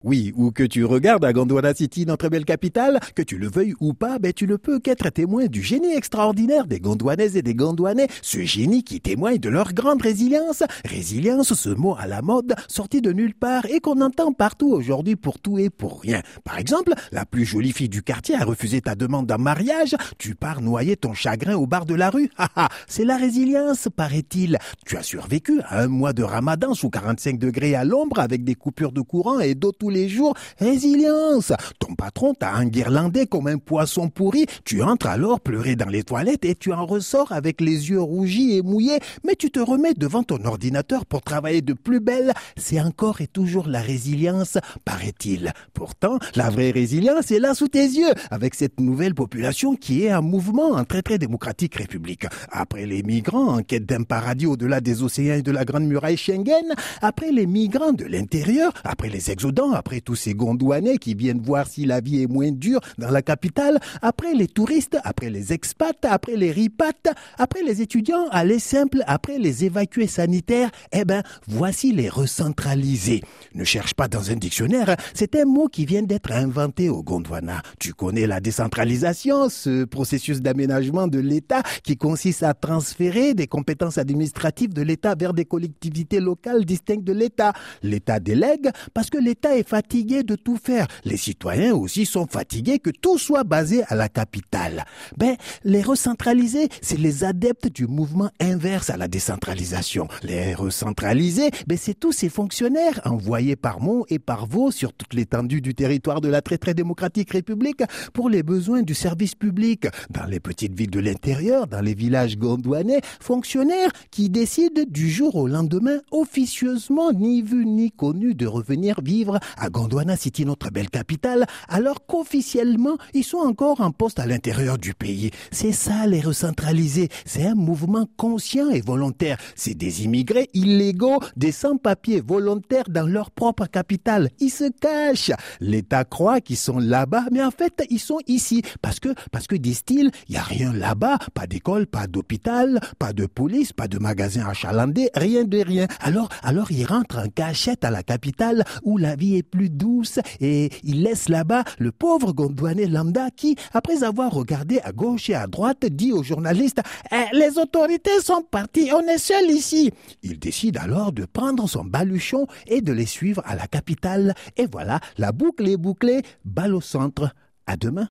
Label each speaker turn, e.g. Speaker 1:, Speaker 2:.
Speaker 1: Oui, ou que tu regardes à Gondwana City, notre belle capitale, que tu le veuilles ou pas, tu ne peux qu'être témoin du génie extraordinaire des Gondwanaises et des Gondwanais, ce génie qui témoigne de leur grande résilience. Résilience, ce mot à la mode, sorti de nulle part et qu'on entend partout aujourd'hui pour tout et pour rien. Par exemple, la plus jolie fille du quartier a refusé ta demande en mariage, tu pars noyer ton chagrin au bar de la rue. C'est la résilience, paraît-il. Tu as survécu à un mois de ramadan sous 45 degrés à l'ombre avec des coupures de courant et d'eau tous les jours. Résilience. Ton patron t'a enguirlandé comme un poisson pourri. Tu entres alors pleurer dans les toilettes et tu en ressors avec les yeux rougis et mouillés. Mais tu te remets devant ton ordinateur pour travailler de plus belle. C'est encore et toujours la résilience, paraît-il. Pourtant, la vraie résilience est là sous tes yeux, avec cette nouvelle population qui est un mouvement en très démocratique république. Après les migrants en quête d'un paradis au-delà des océans et de la grande muraille Schengen, après les migrants de l'intérieur, après les exodants, après tous ces Gondwanais qui viennent voir si la vie est moins dure dans la capitale, après les touristes, après les expats, après les ripates, après les étudiants, aller simple, après les évacués sanitaires, voici les recentralisés. Ne cherche pas dans un dictionnaire, c'est un mot qui vient d'être inventé au Gondwana. Tu connais la décentralisation, ce processus d'aménagement de l'État qui consiste à transférer des compétences administratives de l'État vers des collectivités locales distinctes de l'État. L'État délègue parce que l'État est fatigué de tout faire. Les citoyens aussi sont fatigués que tout soit basé à la capitale. Les recentralisés, c'est les adeptes du mouvement inverse à la décentralisation. Les recentralisés, c'est tous ces fonctionnaires envoyés par Mont et par Vaux sur toute l'étendue du territoire de la très démocratique République pour les besoins du service public. Dans les petites villes de l'intérieur, dans les villages gondwanais, fonctionnaires qui décident du jour au lendemain, officieusement ni vu ni connu, de revenir vivre à Gondwana City, notre belle capitale, alors qu'officiellement, ils sont encore en poste à l'intérieur du pays. C'est ça les recentralisés. C'est un mouvement conscient et volontaire. C'est des immigrés illégaux, des sans-papiers volontaires dans leur propre capitale. Ils se cachent. L'État croit qu'ils sont là-bas, mais en fait, ils sont ici. Parce que disent-ils, il n'y a rien là-bas, pas d'école, pas d'hôpital, pas de police, pas de magasin achalandé, rien de rien. Alors ils rentrent en cachette à la capitale où la vie est plus douce et ils laissent là-bas le pauvre Gondwanais lambda qui, après avoir regardé à gauche et à droite, dit aux journalistes « Les autorités sont parties, on est seuls ici ». Il décide alors de prendre son baluchon et de les suivre à la capitale. Et voilà, la boucle est bouclée, balle au centre. À demain.